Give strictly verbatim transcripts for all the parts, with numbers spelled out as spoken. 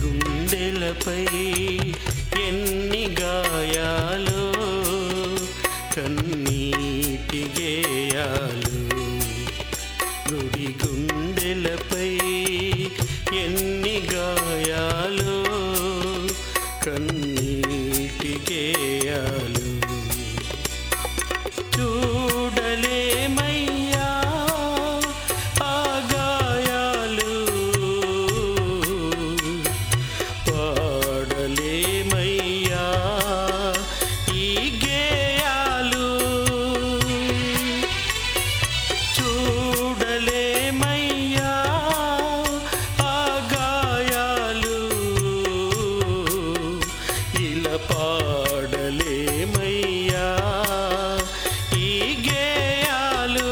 గుండెలపై ఎన్ని గాయాలో కన్నీటి గేయాలు గుడి గుండెలపై ఎన్ని గాయాలో కన్నీటి గేయాలు చూడలేమయ్యా ఆ గాయాలు పాడలేమయ్యా ఈ గేయాలు చూడలేమయ్యా ఆ గాయాలు ఇలా పాడలేమయ్యా ఈ గేయాలు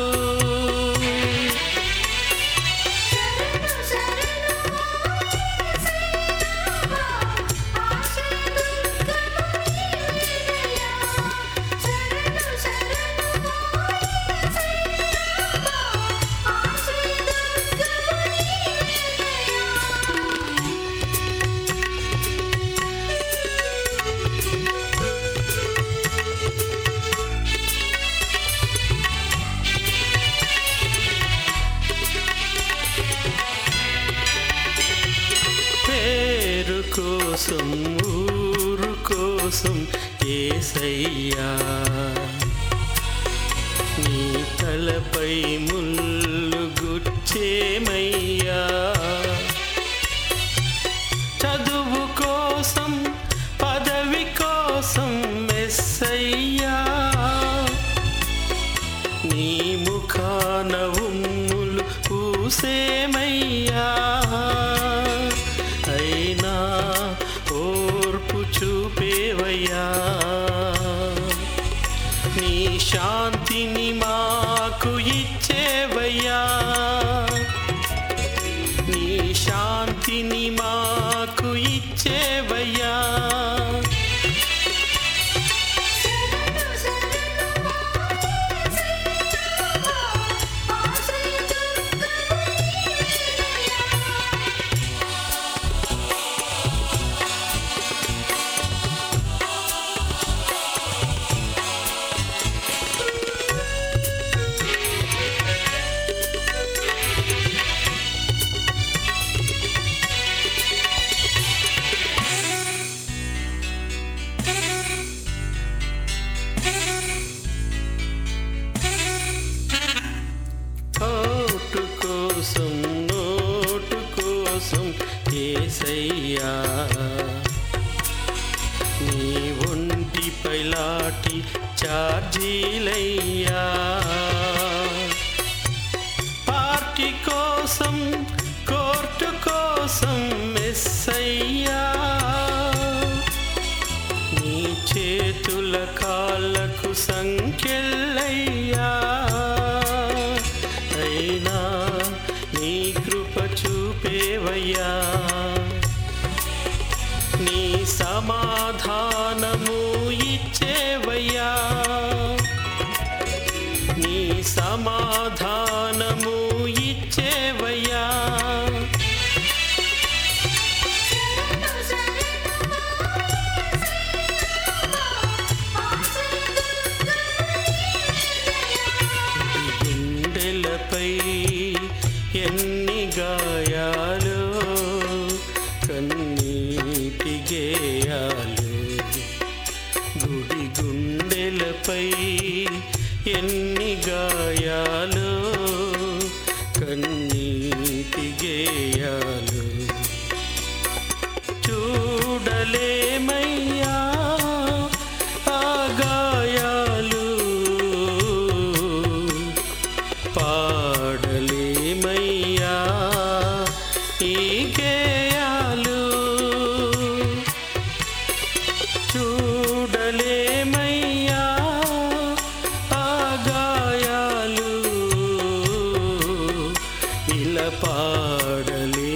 పేరు కోసం ఊరు కోసం యేసయ్యా నీ తలపై ముల్లు గుచ్చేమయ్యా చదువు కోసం పదవి కోసం మెస్సయ్యా నీ ముఖాన ఉమ్ములు పూసేమయ్యా అయినా ఓర్పు చూపేవయ్యా నీ శాంతిని మాకు ఇచ్చేవయ్యా నీ శాంతిని మాకు ఇచ్చేవయ్యా ఓటు కోసం నోటు కోసం యేసయ్యా నీ ఒంటిపై లాటి చార్జీలయ్యా పార్టీ కోసం కోర్టు కోసం మెస్సయ్యా నీ చేతుల కాళ్ళకు సంకెళ్ళయ్యా అయినా నీ కృప చూపేవయ్యా నీ సమాధానము ఇచ్చేవయ్యా నీ సమాధానము ఇచ్చేవయ్యా గుండెలపై ఎన్ని గాయాలు కన్నీటి గేయాలు గుడి గుండెలపై ఎన్ని గాయాలు కన్నీటి గేయాలు చూడలేమయ్యా ఆ గాయాలు పాడలేమయ్యా ఈ గేయాలు చూడలేమయ్యా ఆ గాయాలు ఇలా పాడలే